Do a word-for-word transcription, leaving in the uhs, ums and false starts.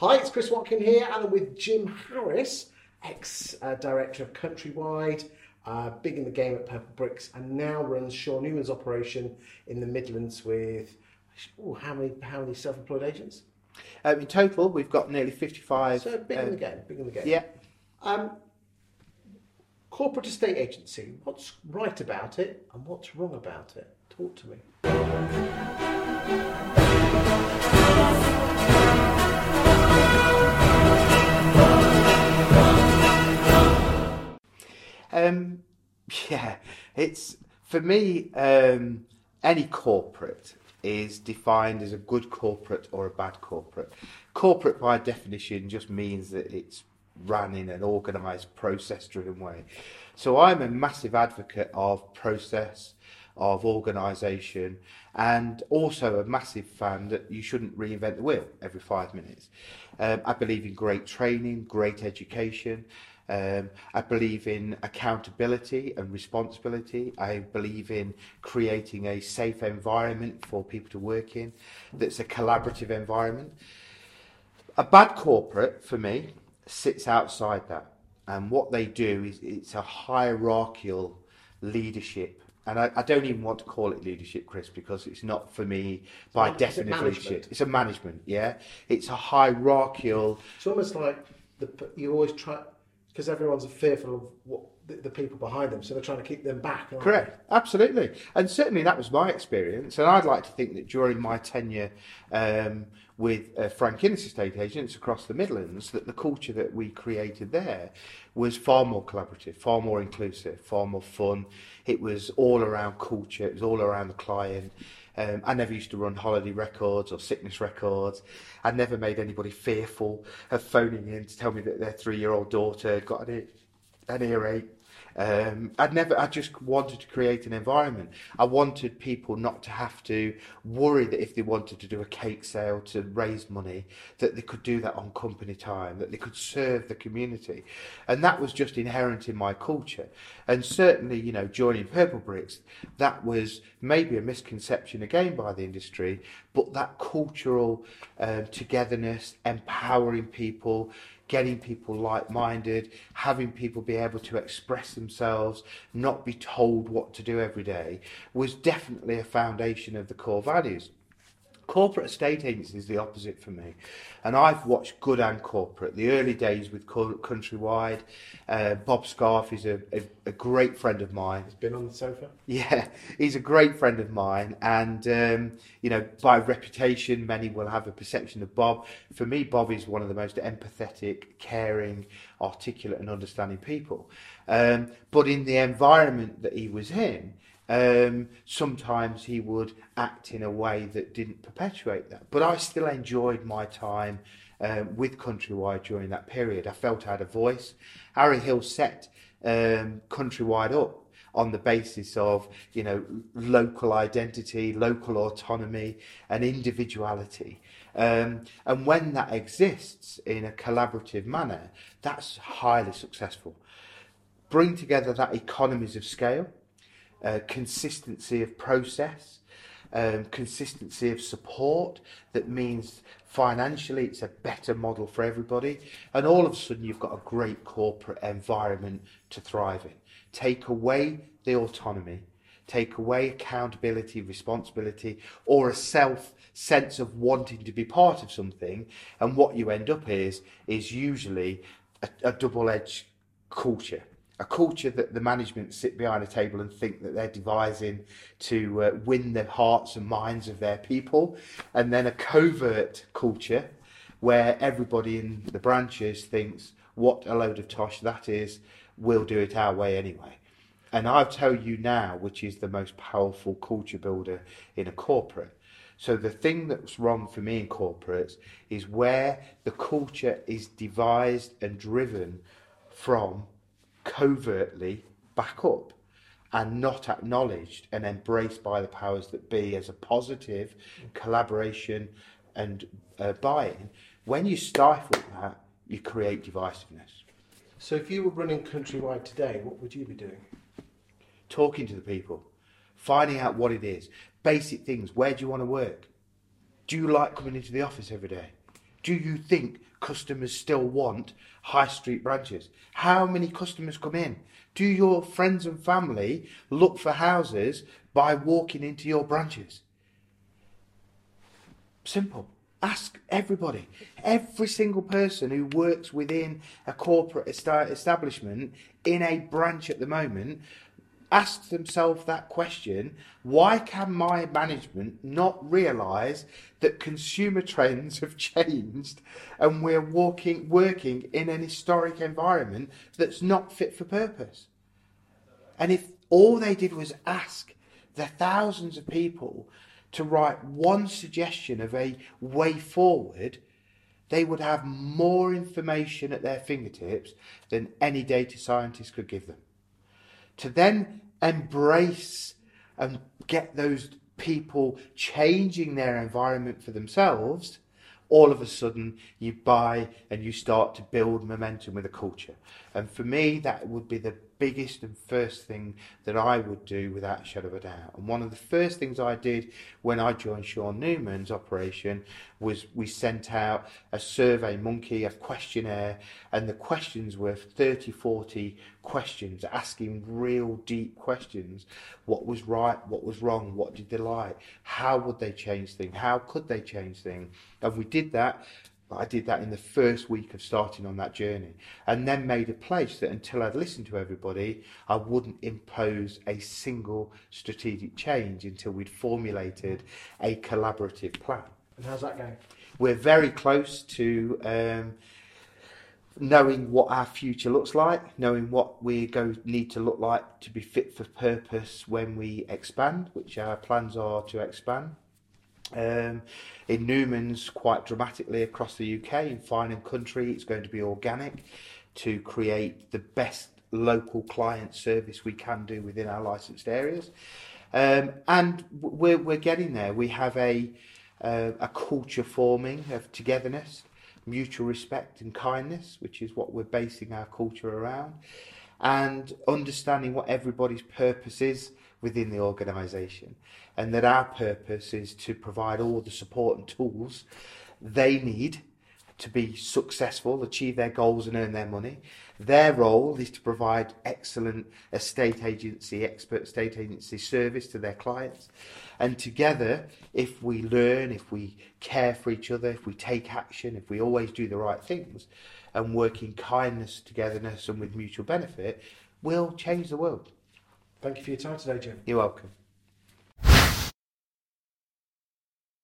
Hi, it's Chris Watkin here, and I'm with Jim Harris, ex-director of Countrywide, uh, big in the game at Purple Bricks, and now runs Sean Newman's operation in the Midlands with, ooh, how many how many self-employed agents? Um, in total, we've got nearly fifty-five. So big um, in the game, big in the game. Yeah. Um, corporate estate agency, what's right about it and what's wrong about it? Talk to me. Um, yeah, it's for me. Um, any corporate is defined as a good corporate or a bad corporate. Corporate, by definition, just means that it's run in an organised, process-driven way. So I'm a massive advocate of process, of organisation, and also a massive fan that you shouldn't reinvent the wheel every five minutes. Um, I believe in great training, great education. Um, I believe in accountability and responsibility. I believe in creating a safe environment for people to work in that's a collaborative environment. A bad corporate, for me, sits outside that. And what they do is it's a hierarchical leadership. And I, I don't even want to call it leadership, Chris, because it's not for me by It's definition a leadership. It's a management, yeah. It's a hierarchical. It's almost like the, you always try, because everyone's fearful of what the, the people behind them, so they're trying to keep them back. Aren't Correct, they? Absolutely. And certainly that was my experience. And I'd like to think that during my tenure um, with uh, Frank Innes Estate Agents across the Midlands, that the culture that we created there was far more collaborative, far more inclusive, far more fun. It was all around culture, it was all around the client. Um, I never used to run holiday records or sickness records. I never made anybody fearful of phoning in to tell me that their three-year-old daughter had got an, an earache. Um, I'd never. I just wanted to create an environment. I wanted people not to have to worry that if they wanted to do a cake sale to raise money, that they could do that on company time, that they could serve the community, and that was just inherent in my culture. And certainly, you know, joining Purple Bricks, that was maybe a misconception again by the industry, but that cultural um, togetherness, empowering people, getting people like-minded, having people be able to express themselves, not be told what to do every day, was definitely a foundation of the core values. Corporate estate agency is the opposite for me, and I've watched good and corporate. The early days with Countrywide, uh, Bob Scarf is a, a, a great friend of mine. He's been on the sofa. Yeah, he's a great friend of mine, and um, you know, by reputation, many will have a perception of Bob. For me, Bob is one of the most empathetic, caring, articulate, and understanding people. Um, but in the environment that he was in, Um, sometimes he would act in a way that didn't perpetuate that. But I still enjoyed my time um, with Countrywide during that period. I felt I had a voice. Harry Hill set um, Countrywide up on the basis of, you know, local identity, local autonomy and individuality. Um, and when that exists in a collaborative manner, that's highly successful. Bring together that economies of scale, Uh, consistency of process, um, consistency of support, that means financially it's a better model for everybody, and all of a sudden you've got a great corporate environment to thrive in. Take away the autonomy, take away accountability, responsibility, or a self sense of wanting to be part of something, and what you end up is is usually a, a double-edged culture. A culture that the management sit behind a table and think that they're devising to uh, win the hearts and minds of their people, and then a covert culture where everybody in the branches thinks, what a load of tosh that is, we'll do it our way anyway. And I'll tell you now, which is the most powerful culture builder in a corporate. So the thing that's wrong for me in corporates is where the culture is devised and driven from covertly back up and not acknowledged and embraced by the powers that be as a positive collaboration and uh, buy-in. When you stifle that, you create divisiveness. So if you were running Countrywide today, what would you be doing? Talking to the people, finding out what it is, basic things. Where do you want to work? Do you like coming into the office every day? do you think customers still want high street branches? How many customers come in? Do your friends and family look for houses by walking into your branches? Simple. Ask everybody. Every single person who works within a corporate esta- establishment in a branch at the moment asks themselves that question: why can my management not realise that consumer trends have changed and we're walking, working in an historic environment that's not fit for purpose? And if all they did was ask the thousands of people to write one suggestion of a way forward, they would have more information at their fingertips than any data scientist could give them. To then embrace and get those people changing their environment for themselves, all of a sudden you buy and you start to build momentum with a culture. And for me, that would be the biggest and first thing that I would do without a shadow of a doubt. And one of the first things I did when I joined Sean Newman's operation was we sent out a survey monkey, a questionnaire, and the questions were thirty, forty questions, asking real deep questions. What was right? What was wrong? What did they like? How would they change things? How could they change things? And we did that. I did that in the first week of starting on that journey, and then made a pledge that until I'd listened to everybody, I wouldn't impose a single strategic change until we'd formulated a collaborative plan. And how's that going? We're very close to um, knowing what our future looks like, knowing what we go need to look like to be fit for purpose when we expand, which our plans are to expand. Um, in Newman's, quite dramatically across the U K, in Fine and Country, it's going to be organic to create the best local client service we can do within our licensed areas. Um, and we're, we're getting there. We have a, uh, a culture forming of togetherness, mutual respect and kindness, which is what we're basing our culture around, and understanding what everybody's purpose is within the organisation, and that our purpose is to provide all the support and tools they need to be successful, achieve their goals and earn their money. Their role is to provide excellent estate agency, expert estate agency service to their clients. And together, if we learn, if we care for each other, if we take action, if we always do the right things and work in kindness, togetherness and with mutual benefit, we'll change the world. Thank you for your time today, Jim. You're welcome.